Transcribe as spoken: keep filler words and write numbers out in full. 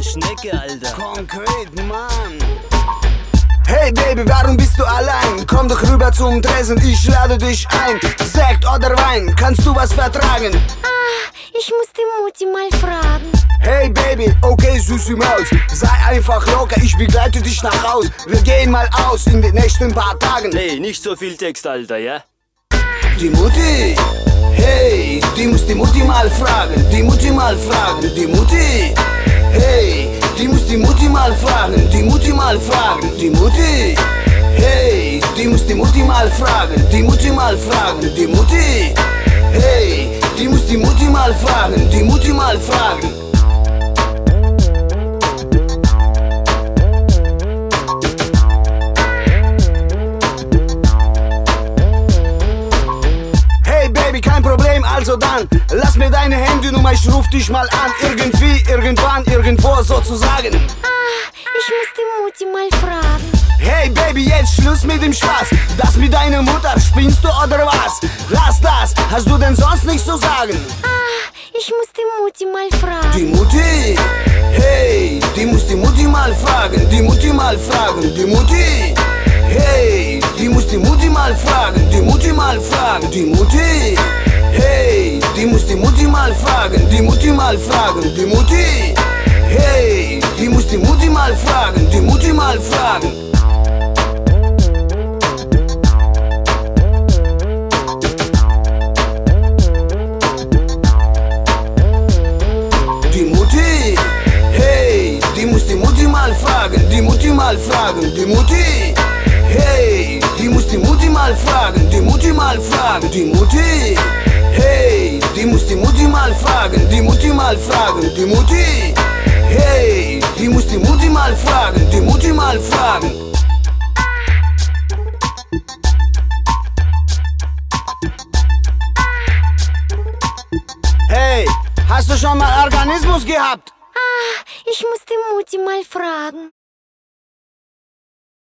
Schnecke, Alter. Konkret, Mann. Hey Baby, warum bist du allein? Komm doch rüber zum Tresen, ich lade dich ein. Sekt oder Wein, kannst du was vertragen? Ah, ich muss die Mutti mal fragen. Hey Baby, okay süße Maus, sei einfach locker, ich begleite dich nach Haus. Wir gehen mal aus in den nächsten paar Tagen. Hey, nicht so viel Text, Alter, ja? Die Mutti, hey, die muss die Mutti mal fragen. Die Mutti mal fragen, die Mutti, hey, die muss die Mutti mal fragen. Die Mutti mal fragen, die Mutti, hey, die muss die Mutti mal fragen. Die Mutti mal fragen, die Mutti, hey, die muss die Mutti mal fragen. Die Mutti mal fragen. Kein Problem, also dann lass mir deine Handynummer, ich ruf dich mal an. Irgendwie, irgendwann, irgendwo sozusagen. Ah, ich muss die Mutti mal fragen. Hey Baby, jetzt Schluss mit dem Spaß. Das mit deiner Mutter, spinnst du oder was? Lass das, hast du denn sonst nichts zu sagen? Ah, ich muss die Mutti mal fragen. Die Mutti, hey, die muss die Mutti mal fragen. Die Mutti mal fragen, die Mutti, hey, die muss die Mutti mal fragen. Die Mutti mal fragen, die Mutti, hey, die muss die Mutti mal fragen. Die Mutti mal fragen, die Mutti, hey, die muss die Mutti mal fragen. Die Mutti mal fragen. Die Mutti, hey, die muss die Mutti mal fragen. Die Mutti mal fragen, die Mutti, hey, die muss die Mutti mal fragen. Die Mutti mal fragen, die Mutti, hey, die muss die Mutti mal fragen. Die Mutti mal fragen, die Mutti, hey, die muss die Mutti mal fragen. Die Mutti mal fragen. Hey, hast du schon mal Organismus gehabt? Ah, ich muss die Mutti mal fragen.